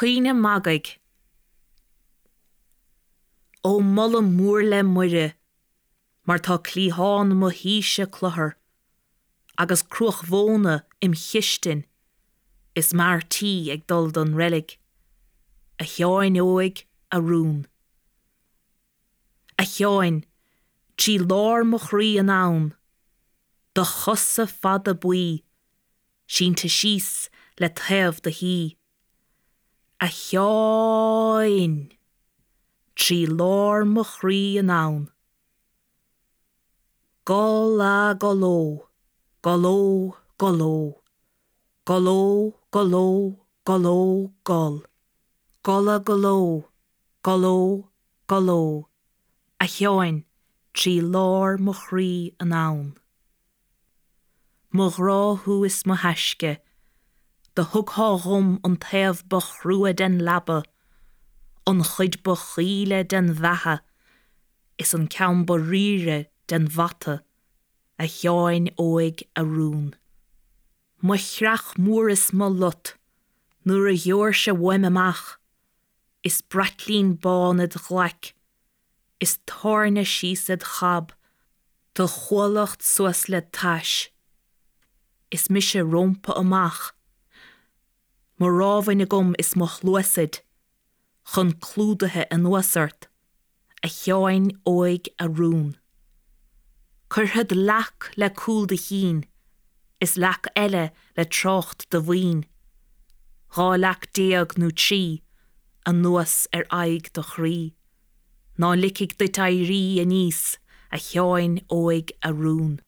Cuoine magaig. Ó molla mór le muire, mar tá clíháin mo híise clothar, agus cruach bhóna im chiistin, is mar tí ag dul don relic, a cheáin óig a rún. A cheáin, trí lár mo chrí an ann, do chusa fada buí, sínta síos le taobh de hí. A cheáin, trí lár mo chrí an ann. Gola goló, goló, goló, goló, goló, goló, gol. Gola goló, goló, goló. A cheáin, trí lár mo chrí an ann. Mo ráthú is mo haisce, de thugá rum an taobh ba chrua den labba, an chuid ba chiile den bheatha, is an ceann ba rire den bhata, a cheáin óig a rún. Mo chreach mór is mo lut, nuair a dheor se bhaim amach, is bratlín bánad ghlaic, is tárna síosad chab, do chulacht suas le taish, is mise rompa amach. Mo rábhaine gom is mo chluasid, chun clúdathe an uasart, a cheáin óig a rún. Curthad leach le cúl de hín, is leach eile le trocht de bhuin. Rá leach déag nó trí, an nuas aig do chrí. Ná licig de tairí a níos, a cheáin óig a rún.